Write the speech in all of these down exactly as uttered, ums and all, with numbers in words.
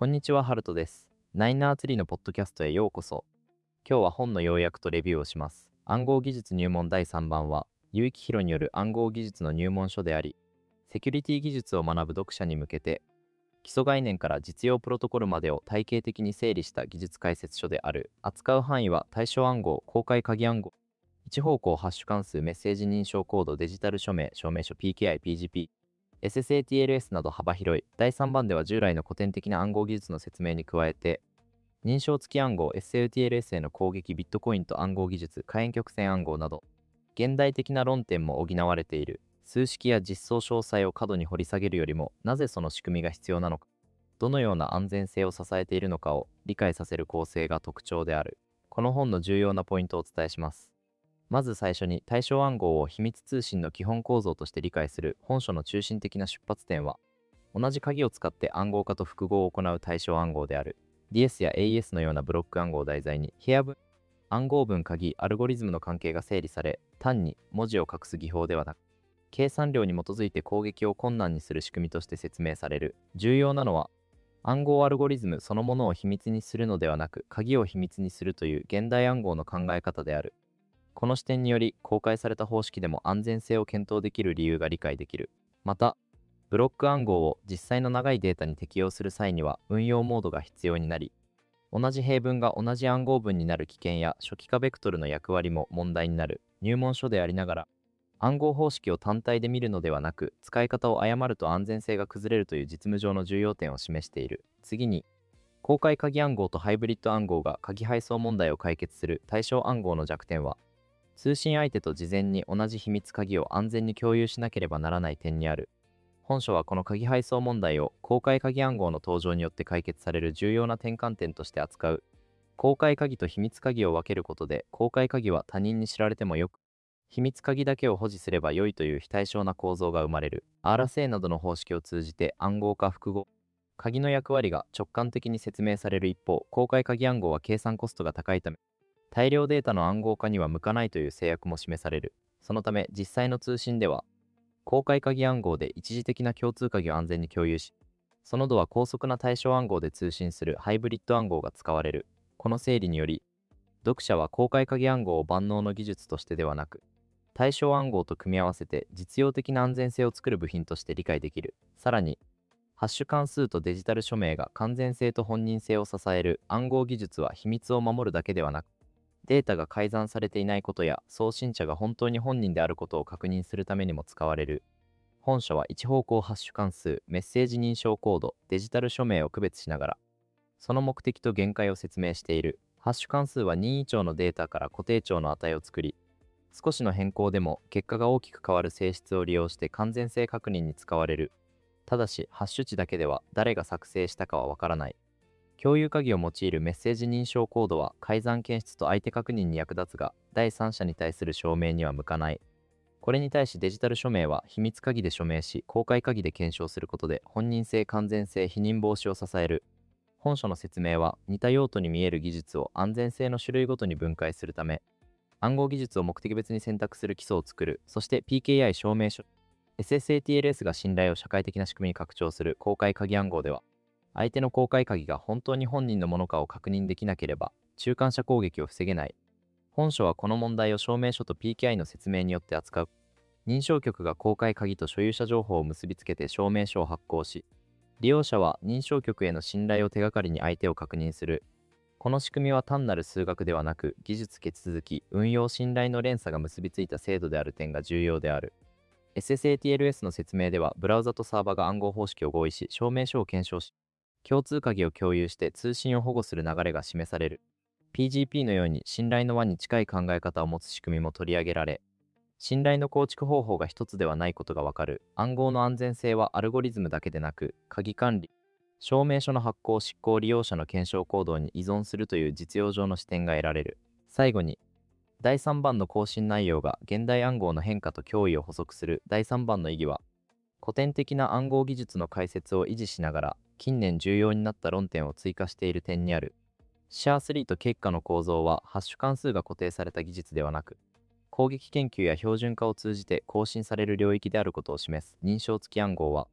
こんにちは、ハルトです。ナインアーツリーのポッドキャストへようこそ。今日は本の要約とレビューをします。暗号技術入門だいさんばんは、結城宏による暗号技術の入門書であり、セキュリティ技術を学ぶ読者に向けて、基礎概念から実用プロトコルまでを体系的に整理した技術解説書である。扱う範囲は対象暗号、公開鍵暗号、一方向ハッシュ関数、メッセージ認証コード、デジタル署名、証明書、ピーケーアイ、ピージーピー、エスエスエーティーエルエス など幅広い。だいさんばんでは従来の古典的な暗号技術の説明に加えて、認証付き暗号 エスエルティーエルエス への攻撃、ビットコインと暗号技術、火炎曲線暗号など、現代的な論点も補われている。数式や実装詳細を過度に掘り下げるよりも、なぜその仕組みが必要なのか、どのような安全性を支えているのかを理解させる構成が特徴である。この本の重要なポイントをお伝えします。まず最初に対象暗号を秘密通信の基本構造として理解する。本書の中心的な出発点は、同じ鍵を使って暗号化と複合を行う対象暗号である。ディーエス や エーイーエス のようなブロック暗号を題材に、部屋分、暗号文、鍵、アルゴリズムの関係が整理され、単に文字を隠す技法ではなく、計算量に基づいて攻撃を困難にする仕組みとして説明される。重要なのは、暗号アルゴリズムそのものを秘密にするのではなく、鍵を秘密にするという現代暗号の考え方である。この視点により、公開された方式でも安全性を検討できる理由が理解できる。また、ブロック暗号を実際の長いデータに適用する際には運用モードが必要になり、同じ平文が同じ暗号文になる危険や初期化ベクトルの役割も問題になる。入門書でありながら、暗号方式を単体で見るのではなく、使い方を誤ると安全性が崩れるという実務上の重要点を示している。次に、公開鍵暗号とハイブリッド暗号が鍵配送問題を解決する。対象暗号の弱点は、通信相手と事前に同じ秘密鍵を安全に共有しなければならない点にある。本書はこの鍵配送問題を公開鍵暗号の登場によって解決される重要な転換点として扱う。公開鍵と秘密鍵を分けることで、公開鍵は他人に知られてもよく、秘密鍵だけを保持すれば良いという非対称な構造が生まれる。アールエスエー などの方式を通じて暗号化複合、鍵の役割が直感的に説明される一方、公開鍵暗号は計算コストが高いため、大量データの暗号化には向かないという制約も示される。そのため、実際の通信では、公開鍵暗号で一時的な共通鍵を安全に共有し、その度は高速な対象暗号で通信するハイブリッド暗号が使われる。この整理により、読者は公開鍵暗号を万能の技術としてではなく、対象暗号と組み合わせて実用的な安全性を作る部品として理解できる。さらに、ハッシュ関数とデジタル署名が完全性と本人性を支える。暗号技術は秘密を守るだけではなく、データが改ざんされていないことや送信者が本当に本人であることを確認するためにも使われる。本書は一方向ハッシュ関数、メッセージ認証コード、デジタル署名を区別しながら、その目的と限界を説明している。ハッシュ関数は任意帳のデータから固定帳の値を作り、少しの変更でも結果が大きく変わる性質を利用して完全性確認に使われる。ただし、ハッシュ値だけでは誰が作成したかはわからない。共有鍵を用いるメッセージ認証コードは改ざん検出と相手確認に役立つが、第三者に対する証明には向かない。これに対しデジタル署名は秘密鍵で署名し、公開鍵で検証することで本人性、完全性、否認防止を支える。本書の説明は似た用途に見える技術を安全性の種類ごとに分解するため、暗号技術を目的別に選択する基礎を作る。そして ピーケーアイ 証明書、エスエスエーティーエルエス が信頼を社会的な仕組みに拡張する。公開鍵暗号では、相手の公開鍵が本当に本人のものかを確認できなければ、中間者攻撃を防げない。本書はこの問題を証明書と ピーケーアイ の説明によって扱う。認証局が公開鍵と所有者情報を結びつけて証明書を発行し、利用者は認証局への信頼を手がかりに相手を確認する。この仕組みは単なる数学ではなく、技術、手続き、運用、信頼の連鎖が結びついた制度である点が重要である。エスエスエーティーエルエス の説明では、ブラウザとサーバが暗号方式を合意し、証明書を検証し、共通鍵を共有して通信を保護する流れが示される。ピージーピー のように信頼の輪に近い考え方を持つ仕組みも取り上げられ、信頼の構築方法が一つではないことがわかる。暗号の安全性はアルゴリズムだけでなく、鍵管理、証明書の発行、執行、利用者の検証行動に依存するという実用上の視点が得られる。最後に、だいさんばんの更新内容が現代暗号の変化と脅威を補足する。だいさんばんの意義は、古典的な暗号技術の解説を維持しながら、近年重要になった論点を追加している点にある。シェアスリーと結果の構造は、ハッシュ関数が固定された技術ではなく、攻撃研究や標準化を通じて更新される領域であることを示す。認証付き暗号は、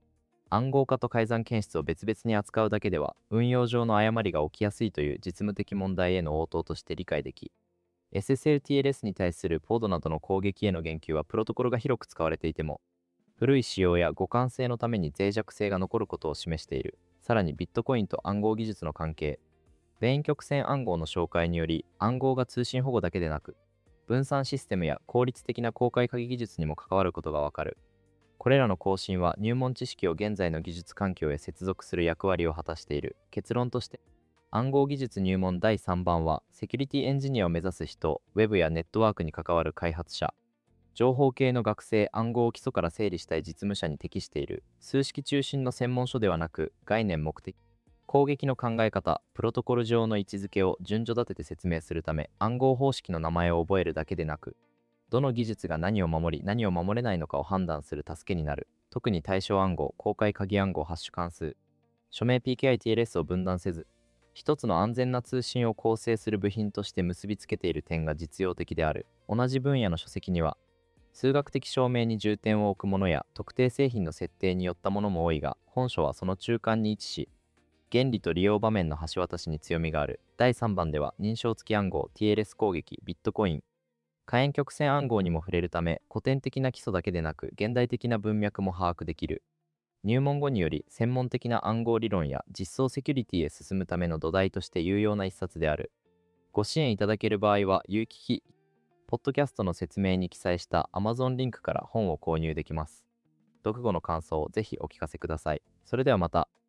暗号化と改ざん検出を別々に扱うだけでは運用上の誤りが起きやすいという実務的問題への応答として理解でき、 エスエスエルティーエルエス に対するポードなどの攻撃への言及はプロトコルが広く使われていても、古い仕様や互換性のために脆弱性が残ることを示している。さらにビットコインと暗号技術の関係、米印曲線暗号の紹介により暗号が通信保護だけでなく分散システムや効率的な公開鍵技術にも関わることがわかる。これらの更新は入門知識を現在の技術環境へ接続する役割を果たしている。結論として、暗号技術入門だいさんばんはセキュリティエンジニアを目指す人、ウェブやネットワークに関わる開発者、情報系の学生、暗号を基礎から整理したい実務者に適している。数式中心の専門書ではなく、概念目的、攻撃の考え方、プロトコル上の位置づけを順序立てて説明するため、暗号方式の名前を覚えるだけでなく、どの技術が何を守り、何を守れないのかを判断する助けになる。特に対象暗号、公開鍵暗号、ハッシュ関数、署名 ピーケーアイティーエルエス を分断せず、一つの安全な通信を構成する部品として結びつけている点が実用的である。同じ分野の書籍には、数学的証明に重点を置くものや特定製品の設定によったものも多いが、本書はその中間に位置し、原理と利用場面の橋渡しに強みがある。だいさんばんでは認証付き暗号、ティーエルエス 攻撃、ビットコイン、可変曲線暗号にも触れるため、古典的な基礎だけでなく現代的な文脈も把握できる。入門後により専門的な暗号理論や実装セキュリティへ進むための土台として有用な一冊である。ご支援いただける場合は、有機機ポッドキャストの説明に記載した Amazon リンクから本を購入できます。読後の感想をぜひお聞かせください。それではまた。